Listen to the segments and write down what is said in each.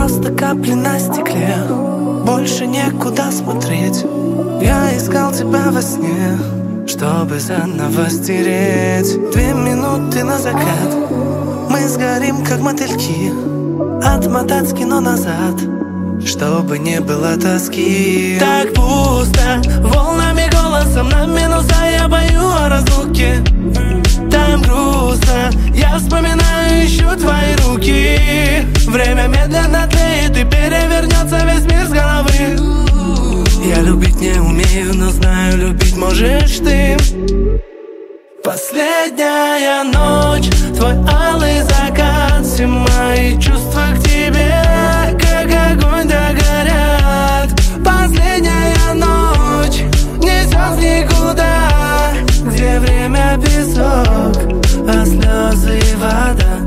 просто капли на стекле. Больше некуда смотреть. Я искал тебя во сне, чтобы заново стереть. 2 минуты на закат, мы сгорим, как мотыльки. Отмотать кино назад, чтобы не было тоски. Так пусто, волнами голосом на минуса. Я бою о разлуке. Там грустно, я вспоминаю, ищу твои руки. Время медленно тлеет и перевернется весь мир с головы. Я любить не умею, но знаю, любить можешь ты. Последняя ночь, твой алый закат. Все мои чувства к тебе, как огонь, догорят. Последняя ночь, несет в никуда, где время песок, а слезы и вода.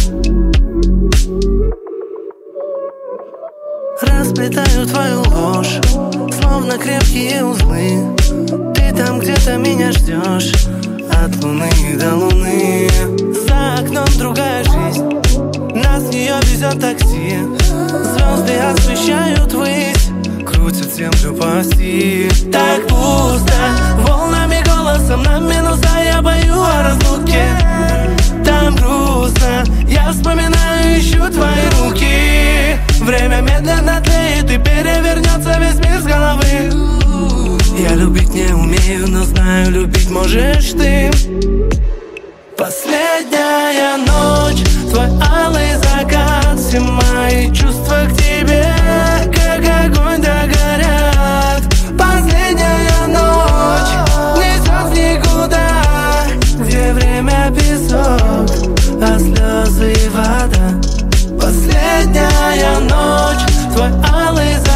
Расплетаю твою ложь, словно крепкие узлы. Ты там где-то меня ждешь, от луны до луны. За окном другая жизнь, нас в нее везет такси. Звезды освещают высь, крутят землю по оси. Так пусто, волнами голосом на минуса. Я бою о разлуке. Там грустно, я вспоминаю, ищу твои руки. Время медленно тлеет и перевернется весь мир с головы. Я любить не умею, но знаю, любить можешь ты. Последняя ночь, твой алый закат. Все мои чувства к тебе, как огонь, догорят. Последняя ночь, несет в никуда, где время песок, а слезы и вода. Последняя ночь, твой алый закат.